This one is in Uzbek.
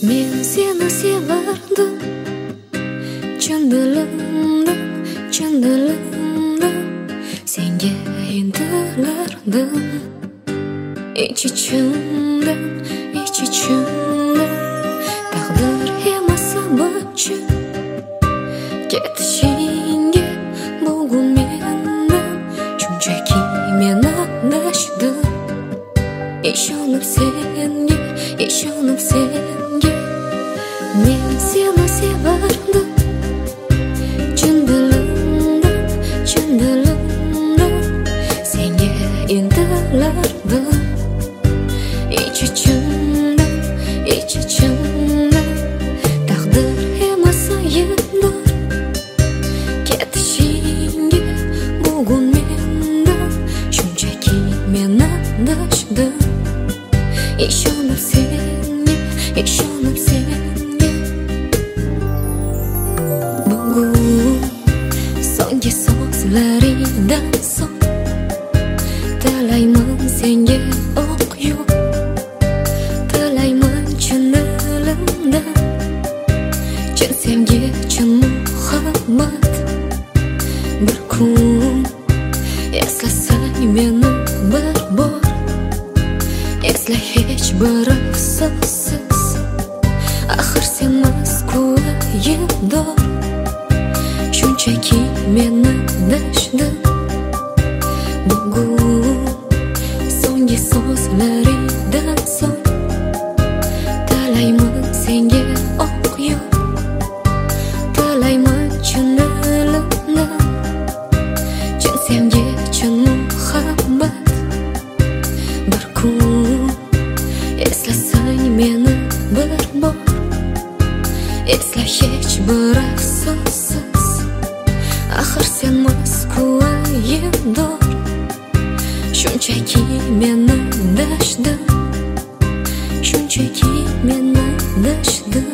Men seni sevardim, chin dilimdan senga intilardim. Ich-ichimdan taqdir emas sababchi ketishingga bugun mendan shunchaki men adashdim. Ishonib senga men seni sevardim, chin dilimdan senga intilardim. Ich-ichimdan taqdir emas ayibdir ketishingga bugun mendan shunchaki men adashdim. Ishonib senga bugun so'nggi so'zlaringdan so'ng tilayman senga o'q yo'q, tilayman chin dilimdan, chin sevgi, chin muhabbat. Bir kun eslasang meni bir bor, esla hech bir afsossiz. Axir senmas ko'yimdor, shunchaki men adashdim. Bugun so'nggi so'zlaringdan so'ng tilayman senga o'q yo'q, tilayman chin dilimdan, chin sevgi, chin muhabbat. Bir kun eslasang meni bir bor, esla hech bir afsossiz. Axir senmas ko'yimdor, shunchaki men adashdim, shunchaki men adashdim.